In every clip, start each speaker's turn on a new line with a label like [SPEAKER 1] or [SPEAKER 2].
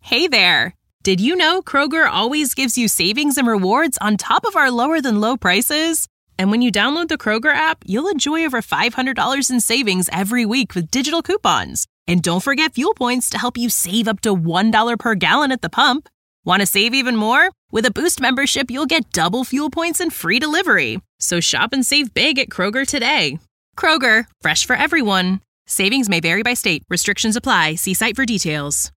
[SPEAKER 1] Hey there! Did you know Kroger always gives you savings and rewards on top of our lower-than-low prices? And when you download the Kroger app, you'll enjoy over $500 in savings every week with digital coupons. And don't forget fuel points to help you save up to $1 per gallon at the pump. Want to save even more? With a Boost membership, you'll get double fuel points and free delivery. So shop and save big at Kroger today. Kroger, fresh for everyone. Savings may vary by state. Restrictions apply. See site for details.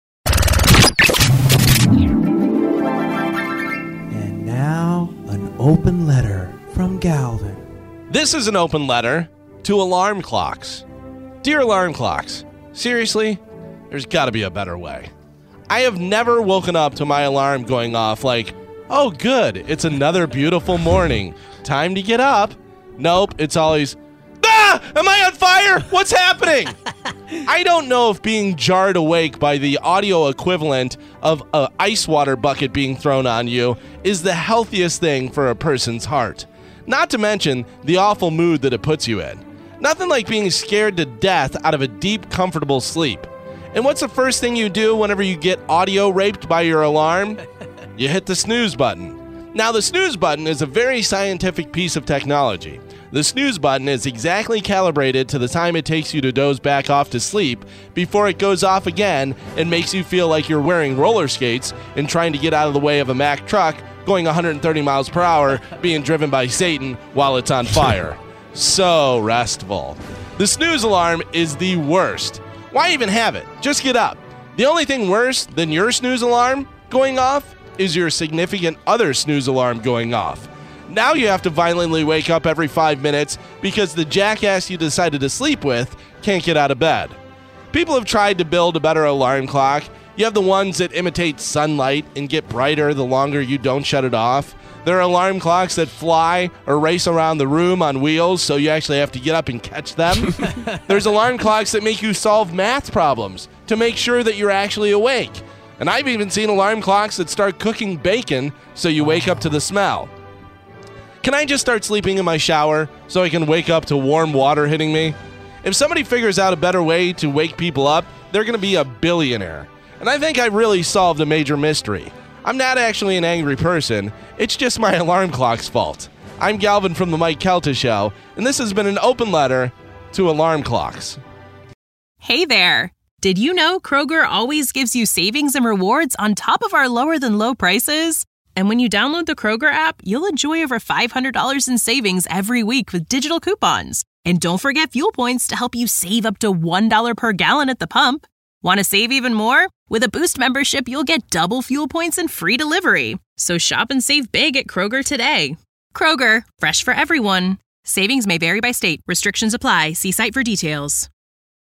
[SPEAKER 2] And now, an open letter from Galvin.
[SPEAKER 3] This is an open letter to alarm clocks. Dear alarm clocks, seriously, there's got to be a better way. I have never woken up to my alarm going off like, oh good, it's another beautiful morning. Time to get up. Nope, it's always, am I on fire? What's happening? I don't know if being jarred awake by the audio equivalent of an ice water bucket being thrown on you is the healthiest thing for a person's heart. Not to mention the awful mood that it puts you in. Nothing like being scared to death out of a deep, comfortable sleep. And what's the first thing you do whenever you get audio raped by your alarm? You hit the snooze button. Now, the snooze button is a very scientific piece of technology. The snooze button is exactly calibrated to the time it takes you to doze back off to sleep before it goes off again and makes you feel like you're wearing roller skates and trying to get out of the way of a Mack truck going 130 miles per hour being driven by Satan while it's on fire. So restful. The snooze alarm is the worst. Why even have it? Just get up. The only thing worse than your snooze alarm going off is your significant other snooze alarm going off. Now you have to violently wake up every 5 minutes because the jackass you decided to sleep with can't get out of bed. People have tried to build a better alarm clock. You have the ones that imitate sunlight and get brighter the longer you don't shut it off. There are alarm clocks that fly or race around the room on wheels, so you actually have to get up and catch them. There's alarm clocks that make you solve math problems to make sure that you're actually awake. And I've even seen alarm clocks that start cooking bacon so you wake up to the smell. Can I just start sleeping in my shower so I can wake up to warm water hitting me? If somebody figures out a better way to wake people up, they're going to be a billionaire. And I think I really solved a major mystery. I'm not actually an angry person. It's just my alarm clock's fault. I'm Galvin from the Mike Kelta Show, and this has been an open letter to alarm clocks.
[SPEAKER 1] Hey there! Did you know Kroger always gives you savings and rewards on top of our lower-than-low prices? And when you download the Kroger app, you'll enjoy over $500 in savings every week with digital coupons. And don't forget fuel points to help you save up to $1 per gallon at the pump. Want to save even more? With a Boost membership, you'll get double fuel points and free delivery. So shop and save big at Kroger today. Kroger, fresh for everyone. Savings may vary by state. Restrictions apply. See site for details.